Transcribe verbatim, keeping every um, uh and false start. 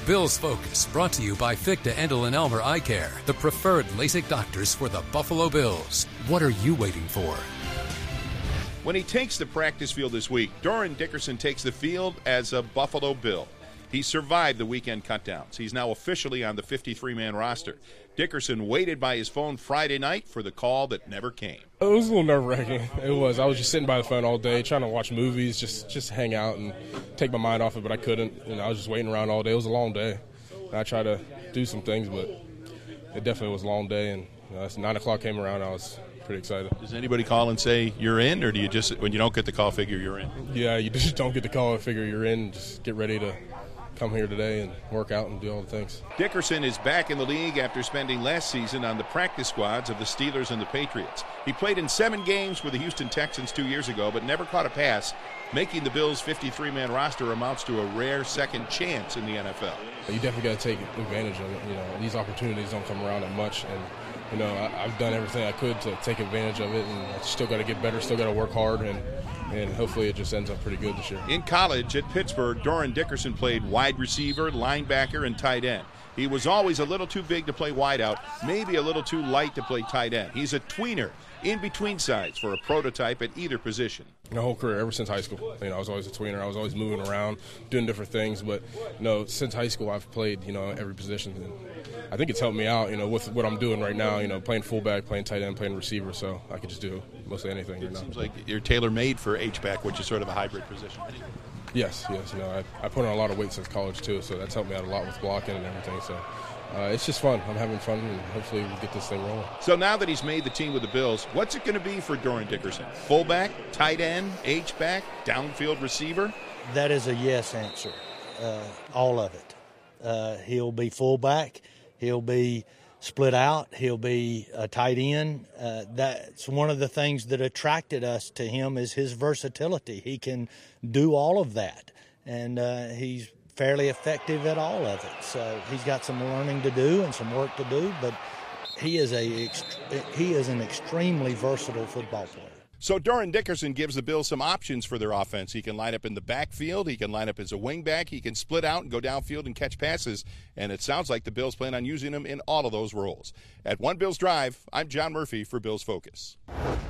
Bills Focus, brought to you by Fichte, Endel and Elmer Eye Care, the preferred LASIK doctors for the Buffalo Bills. What are you waiting for? When he takes the practice field this week, Dorin Dickerson takes the field as a Buffalo Bill. He survived the weekend cutdowns. He's now officially on the fifty-three man roster. Dickerson waited by his phone Friday night for the call that never came. It was a little nerve-wracking. It was. I was just sitting by the phone all day, trying to watch movies, just just hang out and take my mind off it, but I couldn't. You know, I was just waiting around all day. It was a long day. And I tried to do some things, but it definitely was a long day. And you know, as nine o'clock came around, I was pretty excited. Does anybody call and say you're in, or do you just, when you don't get the call, figure you're in? Yeah, you just don't get the call and figure you're in. Just get ready to come here today and work out and do all the things. Dickerson is back in the league after spending last season on the practice squads of the Steelers and the Patriots. He played in seven games for the Houston Texans two years ago, but never caught a pass. Making the Bills' fifty-three man roster amounts to a rare second chance in the N F L. You definitely got to take advantage of it. You know, these opportunities don't come around that much, and you know, I, I've done everything I could to take advantage of it, and I still got to get better, still got to work hard, and and hopefully it just ends up pretty good this year. In college at Pittsburgh, Dorin Dickerson played wide receiver, linebacker, and tight end. He was always a little too big to play wideout, maybe a little too light to play tight end. He's a tweener, in between sides for a prototype at either position. My whole career, ever since high school, you know, I was always a tweener. I was always moving around, doing different things. But you know, since high school, I've played, you know, every position. And I think it's helped me out, you know, with what I'm doing right now. You know, playing fullback, playing tight end, playing receiver. So I could just do mostly anything. It right seems now. like you're tailor-made for H-back, which is sort of a hybrid position. Yes, yes. You know, I, I put on a lot of weight since college too, so that's helped me out a lot with blocking and everything. So. Uh, it's just fun. I'm having fun, and hopefully we get this thing rolling. So now that he's made the team with the Bills, what's it going to be for Dorin Dickerson? Fullback, tight end, H-back, downfield receiver? That is a yes answer, uh, all of it. Uh, he'll be fullback. He'll be split out. He'll be a tight end. Uh, that's one of the things that attracted us to him is his versatility. He can do all of that, and uh, he's fairly effective at all of it. So he's got some learning to do and some work to do, but he is a he is an extremely versatile football player. So Dorin Dickerson gives the Bills some options for their offense. He can line up in the backfield. He can line up as a wingback. He can split out and go downfield and catch passes. And it sounds like the Bills plan on using him in all of those roles. At One Bills Drive, I'm John Murphy for Bills Focus.